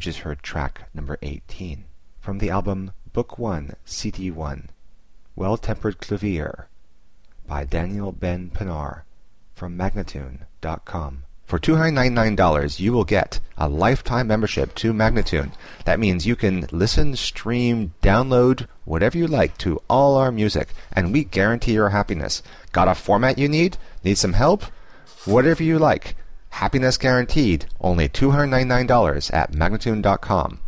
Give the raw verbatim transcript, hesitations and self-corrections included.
just heard track number eighteen from the album Book One, C D One, Well-Tempered Clavier by Daniel Ben Pinar from Magnatune dot com. For two hundred ninety-nine dollars, you will get a lifetime membership to Magnatune. That means you can listen, stream, download, whatever you like to all our music, and we guarantee your happiness. Got a format you need? Need some help? Whatever you like. Happiness guaranteed. Only two hundred ninety-nine dollars at Magnatune dot com.